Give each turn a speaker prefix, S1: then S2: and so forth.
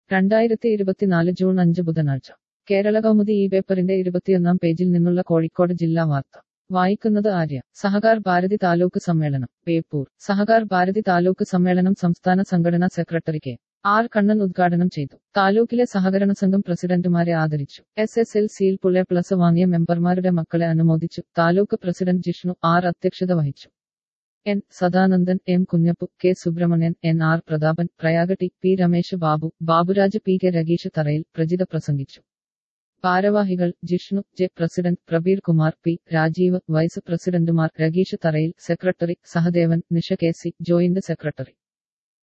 S1: 2024 June 5 ബുധനാഴ്ച കേരള കൗമുദി ഈ പേപ്പറിന്റെ 21 പേജിൽ നിന്നുള്ള കോഴിക്കോട് ജില്ലാ വാർത്ത വായിക്കുന്നത് ആര്യ. സഹകാർ ഭാരതി താലൂക്ക് സമ്മേളനം ബേപ്പൂർ. സഹകാർ ഭാരതി താലൂക്ക് സമ്മേളനം സംസ്ഥാന സംഘടനാ സെക്രട്ടറി കെ ആർ കണ്ണൻ ഉദ്ഘാടനം ചെയ്തു. താലൂക്കിലെ സഹകരണ സംഘം പ്രസിഡന്റുമാരെ ആദരിച്ചു. SSLCയിൽ ++ വാങ്ങിയ മെമ്പർമാരുടെ മക്കളെ അനുമോദിച്ചു. താലൂക്ക് പ്രസിഡന്റ് ജിഷ്ണു ആർ അധ്യക്ഷത വഹിച്ചു. N Sadanandan, M Kunjappu, K Subramanian, NR Prathapan, Prayaga T P Ramesh Babu, Baburaj PK Rageesh Tharayil, Prajitha പ്രസംഗിച്ചു. ഭാരവാഹികൾ Jishnu J, president Prabeer Kumar P, Rajeev, vice പ്രസിഡന്റുമാർ Rageesh Tharayil, secretary Sahadevan, Nisha KC, joint secretary